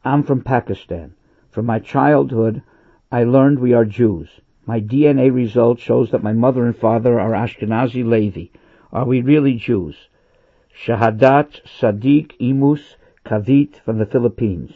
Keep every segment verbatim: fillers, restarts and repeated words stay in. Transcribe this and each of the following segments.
I'm from Pakistan. From my childhood, I learned we are Jews. My D N A result shows that my mother and father are Ashkenazi Levi. Are we really Jews? Shahadat Sadiq Imus Kavit from the Philippines.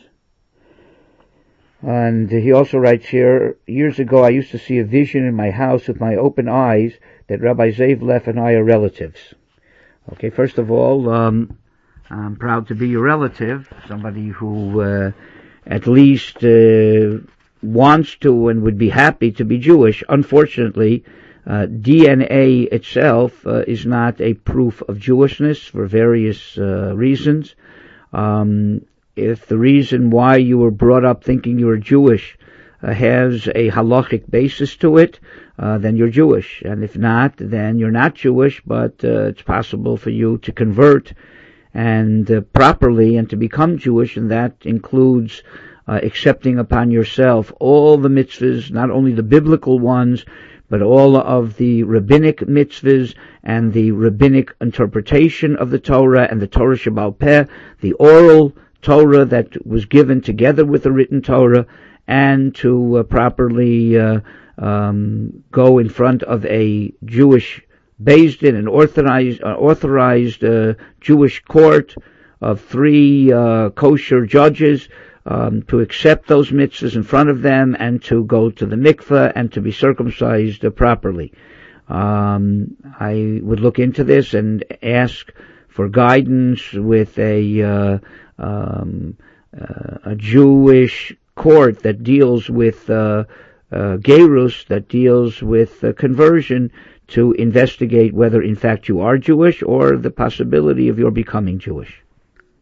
And he also writes here, years ago I used to see a vision in my house with my open eyes that Rabbi Zev Leff and I are relatives. Okay, first of all, um, I'm proud to be your relative, somebody who uh, at least uh, wants to and would be happy to be Jewish. Unfortunately, uh, D N A itself uh, is not a proof of Jewishness for various uh, reasons. Um, if the reason why you were brought up thinking you were Jewish uh, has a halachic basis to it, uh, then you're Jewish. And if not, then you're not Jewish, but uh, it's possible for you to convert and uh, properly and to become Jewish, and that includes uh, accepting upon yourself all the mitzvahs, not only the biblical ones, but all of the rabbinic mitzvahs and the rabbinic interpretation of the Torah and the Torah Shebaal Peh, the oral Torah that was given together with the written Torah, and to uh, properly uh, um, go in front of a Jewish Beis Din, an authorized, uh, authorized uh, Jewish court of three uh, kosher judges, um, to accept those mitzvahs in front of them, and to go to the mikveh and to be circumcised uh, properly. Um, I would look into this and ask for guidance with a uh, um, uh, a Jewish court that deals with uh, uh, gerus, that deals with uh, conversion, to investigate whether in fact you are Jewish or the possibility of your becoming Jewish.